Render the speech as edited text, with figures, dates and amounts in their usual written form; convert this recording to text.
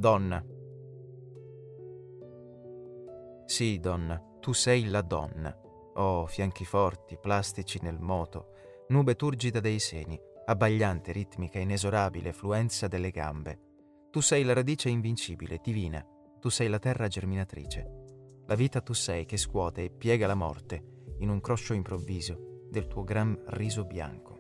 Donna. Sì, donna, tu sei la donna. Oh, fianchi forti, plastici nel moto, nube turgida dei seni, abbagliante, ritmica, inesorabile, fluenza delle gambe. Tu sei la radice invincibile, divina. Tu sei la terra germinatrice. La vita tu sei che scuote e piega la morte in un croscio improvviso del tuo gran riso bianco.